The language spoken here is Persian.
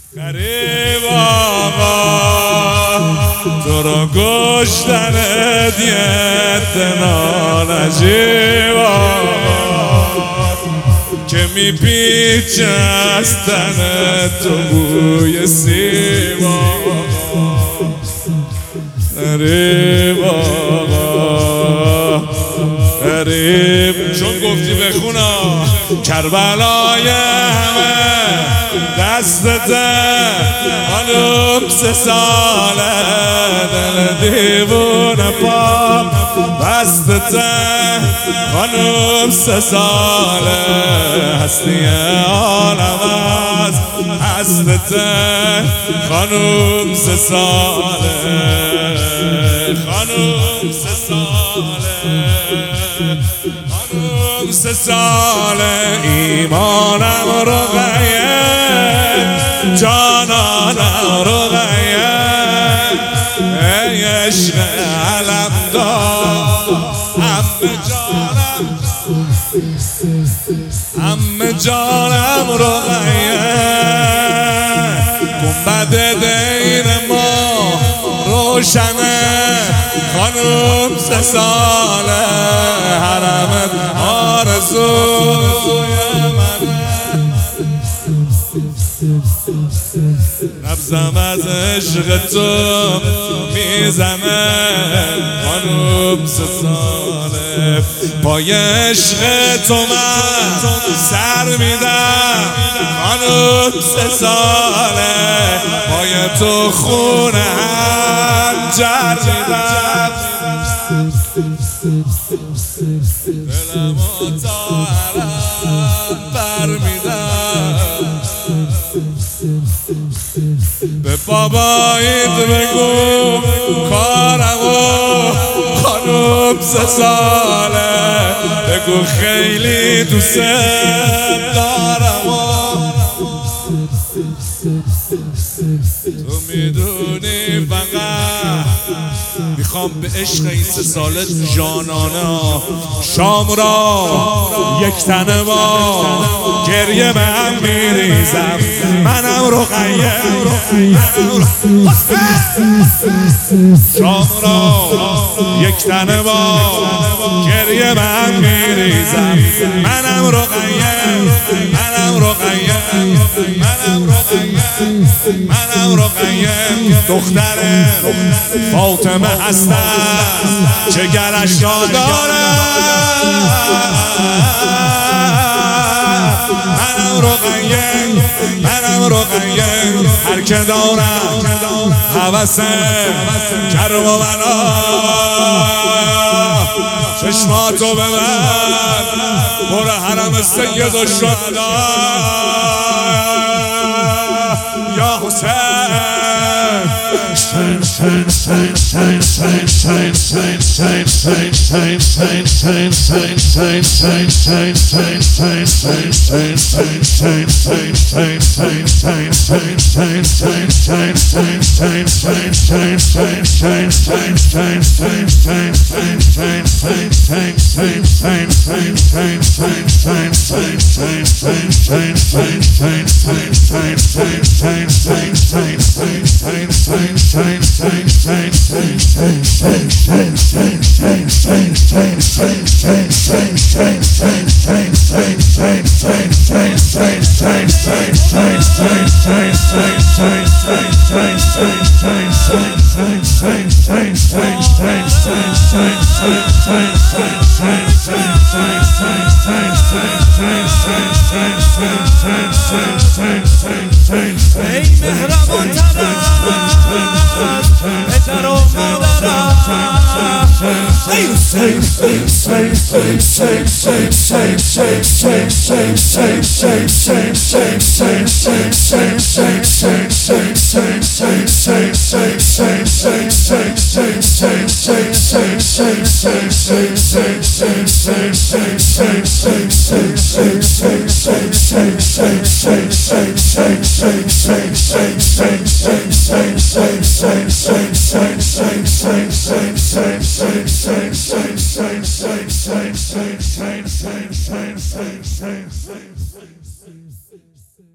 غریب آقا تو رو کشتنت یه اتنال عجیب آقا که میپیچه از تنت تو بوی سیب آقا. غریب آقا غریب چون گفتی بخونا کربلای همه دستته خانوم 3 ساله دل دیوونه پاپ دستته خانوم 3 ساله هستی عالم از هستته خانوم 3 ساله خانوم 3 ساله خانوم 3 ساله ایمانم رقیه جانانم رقیه ای عشق علمدار عمه جانم رقیه گنبد دین ما روشنه خانوم 3 ساله حرمت آرزوی منه نبضم از عشق تو میزنه خانوم 3 ساله پای عشق تو من سر میدم خانوم 3 ساله پای تو خونه هنجر میدم دلمو تا حرم بر میدم به باباییت بگو کارمو خانوم 3 ساله بگو خیلی دوست دارمو تو میدونی فقط میخوام به عشق این 3 ساله جانانه شام را یک تنه با گریه به هم میریزم منم رقیه شام را یک تنه با گریه به هم میریزم منم رقیه منم رقیه منم رقیه منم رقیه دختر فاطمه هستم چه گرش را دارم منم رقیه هر که دارم هوس کرم و بلا چشماتو ببر پر حرم سید و شهدا یا حسین ای مهربان پدر و مادرم Same.